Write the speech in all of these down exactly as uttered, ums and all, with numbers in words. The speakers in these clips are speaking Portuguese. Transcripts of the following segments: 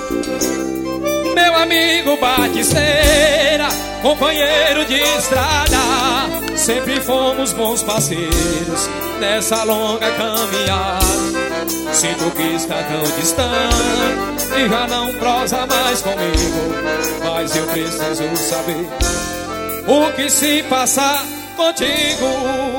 Meu amigo batisteira, companheiro de estrada, sempre fomos bons parceiros nessa longa caminhada. Sinto que está tão distante e já não prosa mais comigo, mas eu preciso saber o que se passa contigo.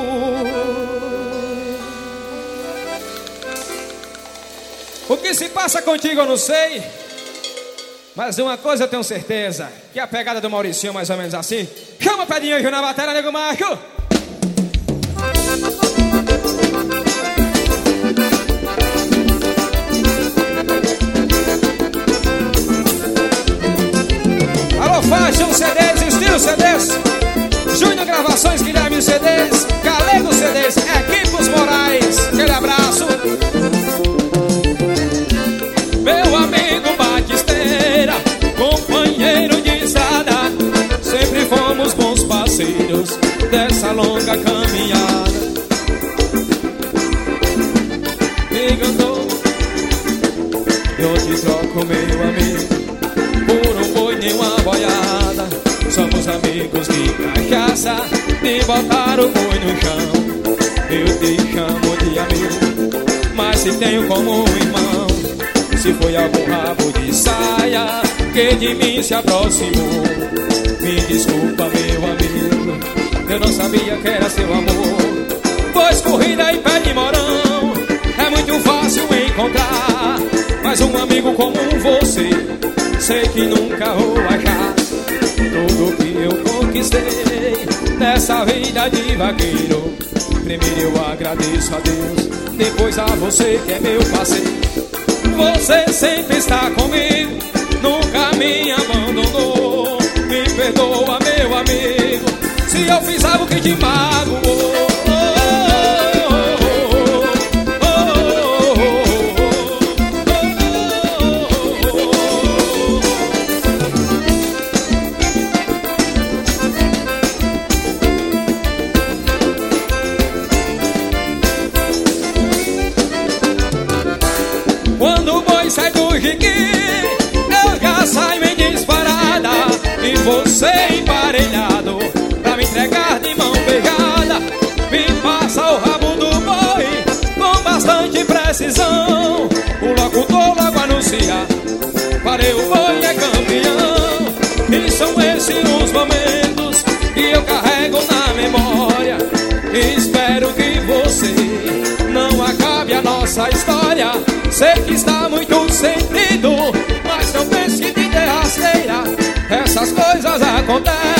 O que se passa contigo eu não sei, mas uma coisa eu tenho certeza, que a pegada do Mauricinho é mais ou menos assim. Chama o pé de anjo na bateria, nego Marco. Alô, Fashion C Ds, Estilo C Ds, Júnior Gravações, Guilherme C Ds, Galego C Ds, Equipos Moraes, aquele abraço. Meu amigo batisteira, companheiro de estrada, sempre fomos bons parceiros dessa longa caminhada. Me enganou, eu te troco, meu amigo, por um boi nem uma boiada. Somos amigos de cachaça, de botar o boi no chão. Eu te chamo de amigo, mas se tenho como um irmão. Se foi algum rabo de saia que de mim se aproximou, me desculpa, meu amigo, eu não sabia que era seu amor. Pois corrida e pé de morão é muito fácil encontrar, mas um amigo como você sei que nunca vou achar. Tudo que eu conquistei nessa vida de vaqueiro, primeiro eu agradeço a Deus, depois a você que é meu parceiro. Você sempre está comigo, nunca me abandonou. Me perdoa, meu amigo, se eu fiz algo que te magoou. Quando o boi sai do jiqui, eu já saio em disparada, e você emparelhado pra me entregar de mão beijada. Me passa o rabo do boi com bastante precisão. O locutor logo anuncia, parei, o boi é campeão. E são esses os momentos que eu carrego na memória. E espero que você não acabe a nossa história. Sei que está muito sentido, mas não pense que de rasteira essas coisas acontecem.